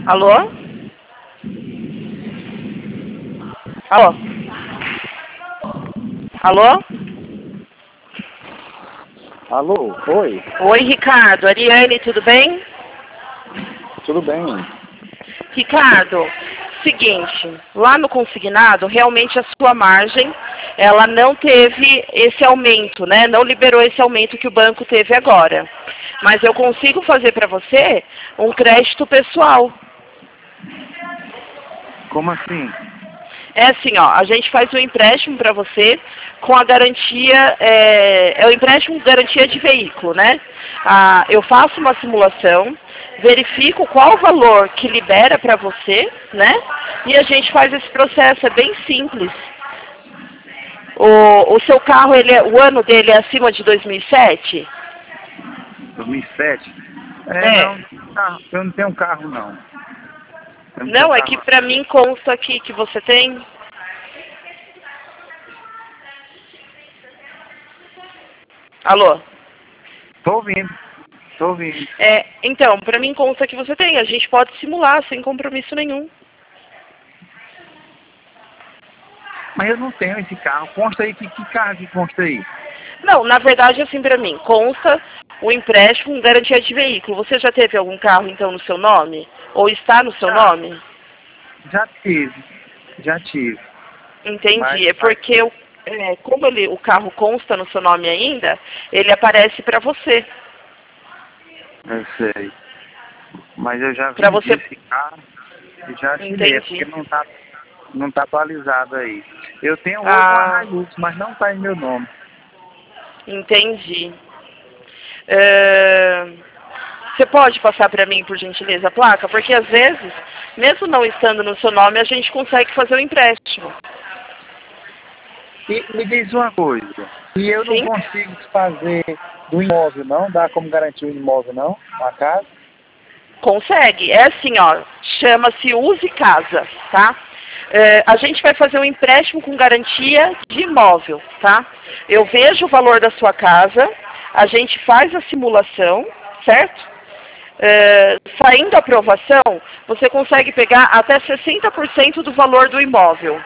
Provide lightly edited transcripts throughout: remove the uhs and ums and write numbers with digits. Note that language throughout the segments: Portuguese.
Alô? Alô? Alô? Alô, oi, Oi, Ricardo. Ariane, tudo bem? tudo bem? Ricardo, seguinte, lá no consignado, realmente a sua margem, ela não teve esse aumento, né? Não liberou esse aumento que o banco teve agora. Mas eu consigo fazer para você um crédito pessoal. Como assim? É assim, ó, a gente faz um empréstimo para você com a garantia, é o empréstimo com garantia de veículo, né? Eu faço uma simulação, verifico qual o valor que libera para você, né? E a gente faz esse processo, é bem simples. O seu carro, o ano dele é acima de 2007? 2007? É. Não, eu não tenho carro, não. Eu não tenho Não, é carro, que não. para mim consta aqui que você tem. Alô? Tô ouvindo, tô ouvindo. Então, para mim consta que você tem. A gente pode simular sem compromisso nenhum. Mas eu não tenho esse carro. Consta aí, que carro que consta aí? Não, na verdade, assim, para mim, consta o empréstimo com garantia de veículo. Você já teve algum carro, então, no seu nome? Ou está no seu nome? Já tive. Entendi. É porque, como o carro consta no seu nome ainda, ele aparece para você. Eu sei. Mas eu já Para vendi você... esse carro e já tirei, Entendi. porque não tá atualizado aí. Eu tenho hoje uma Ah, Hilux, mas não tá em meu nome. entendi. Você pode passar para mim, por gentileza, a placa? Porque às vezes, mesmo não estando no seu nome, a gente consegue fazer o empréstimo. E me diz uma coisa, e eu não Sim? consigo fazer do imóvel, não? Dá como garantia o imóvel, não? A casa? Consegue. É assim, ó, chama-se Use Casa, tá? A gente vai fazer um empréstimo com garantia de imóvel, tá? Eu vejo o valor da sua casa, a gente faz a simulação, certo? Saindo a aprovação, você consegue pegar até 60% do valor do imóvel.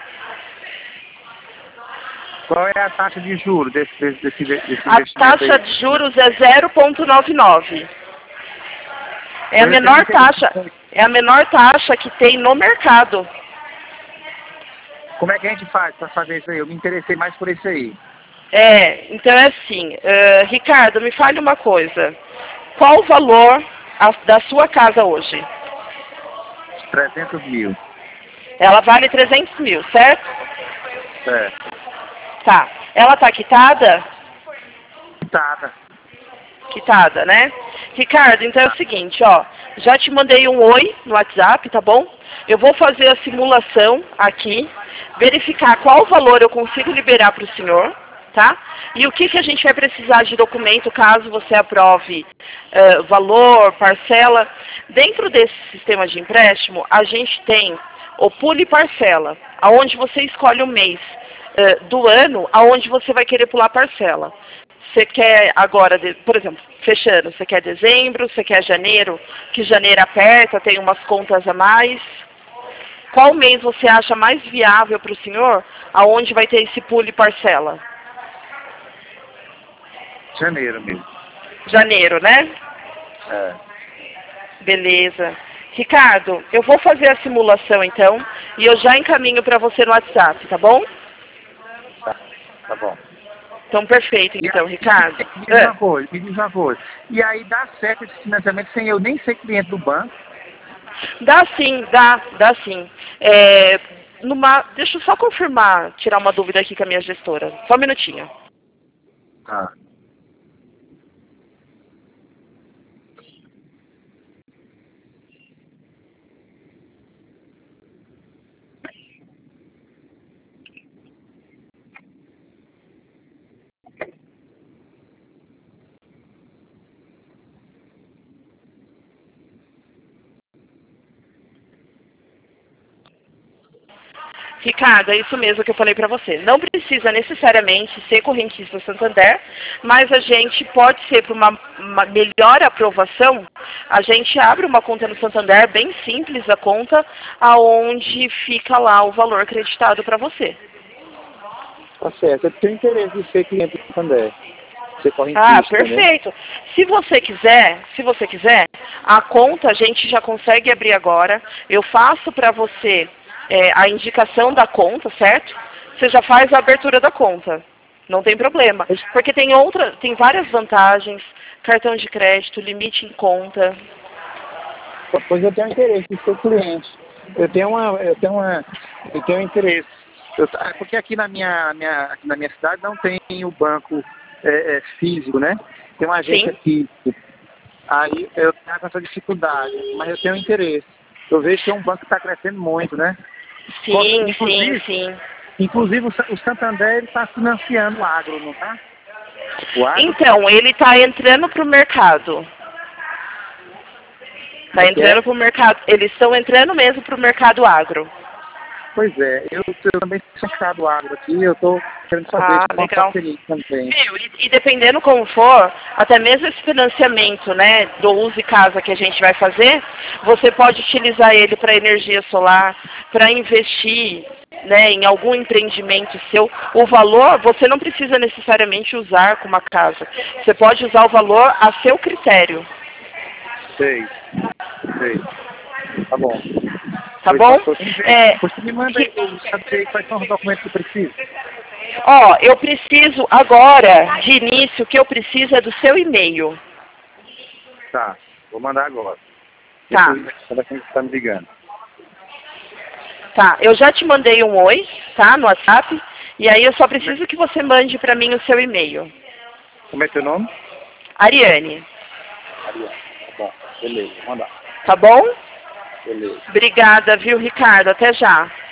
Qual é a taxa de juros desse A investimento taxa aí? de juros é 0,99. É a Eu tenho menor taxa, interesse. é a menor taxa que tem no mercado. Como é que a gente faz para fazer isso aí? Eu me interessei mais por isso aí. Então é assim, Ricardo, me fale uma coisa. Qual o valor da sua casa hoje? 300 mil. Ela vale 300 mil, certo? Certo. Tá. Ela está quitada? Quitada. Quitada, né? Ricardo, então é o seguinte, ó. Já te mandei um oi no WhatsApp, tá bom? Eu vou fazer a simulação aqui, verificar qual valor eu consigo liberar para o senhor, tá? E o que a gente vai precisar de documento caso você aprove valor, parcela. Dentro desse sistema de empréstimo, a gente tem o Pule Parcela, aonde você escolhe o mês do ano aonde você vai querer pular parcela. Você quer agora, por exemplo, fechando, você quer dezembro, você quer janeiro, que janeiro aperta, tem umas contas a mais. Qual mês você acha mais viável para o senhor, aonde vai ter esse pule parcela? Janeiro mesmo. Janeiro, né? É. Beleza. Ricardo, eu vou fazer a simulação então, e eu já encaminho para você no WhatsApp, tá bom? Tá bom. Então, perfeito, então, Ricardo. Me diz uma coisa. E aí dá certo esse financiamento sem eu nem ser cliente do banco? Dá sim, dá sim. Deixa eu só confirmar, tirar uma dúvida aqui com a minha gestora. Só um minutinho. Ah. Ricardo, é isso mesmo que eu falei para você. Não precisa necessariamente ser correntista Santander, mas a gente pode ser para uma melhor aprovação, A gente abre uma conta no Santander, bem simples a conta, aonde fica lá o valor acreditado para você. Tá certo. Eu tenho interesse em ser cliente do Santander. Ser Ah, correntista, né? perfeito. Se você quiser, a conta a gente já consegue abrir agora. Eu faço para você a indicação da conta, certo? Você já faz a abertura da conta. Não tem problema. Porque tem várias vantagens, cartão de crédito, limite em conta. Pois eu tenho interesse em ser cliente. Eu tenho interesse. Porque aqui na minha cidade não tem o banco físico, né? Tem uma agência Sim. aqui. Aí eu tenho essa dificuldade, mas eu tenho interesse. Eu vejo que é um banco que está crescendo muito, né? Sim. Inclusive o Santander está financiando o agro, não está? Então, ele está entrando para o mercado. Está entrando para o mercado. Eles estão entrando mesmo para o mercado agro. Pois é, eu também sou mercado agro aqui, eu estou querendo fazer uma parceria também. E dependendo como for, até mesmo esse financiamento, né, do Use Casa que a gente vai fazer, você pode utilizar ele para energia solar, para investir, né, em algum empreendimento seu. O valor, você não precisa necessariamente usar com uma casa. Você pode usar o valor a seu critério. Sei. Tá bom. Tá bom? Você me manda aí, quais são os documentos que precisa? Ó, eu preciso agora, de início, o que eu preciso é do seu e-mail. Tá, vou mandar agora. Tá. Você está me ligando. Tá, eu já te mandei um oi, tá, no WhatsApp, e aí eu só preciso que você mande pra mim o seu e-mail. Como é teu nome? Ariane. Ariane, tá bom, beleza, vou mandar. Tá bom? Beleza. Obrigada, viu, Ricardo? Até já.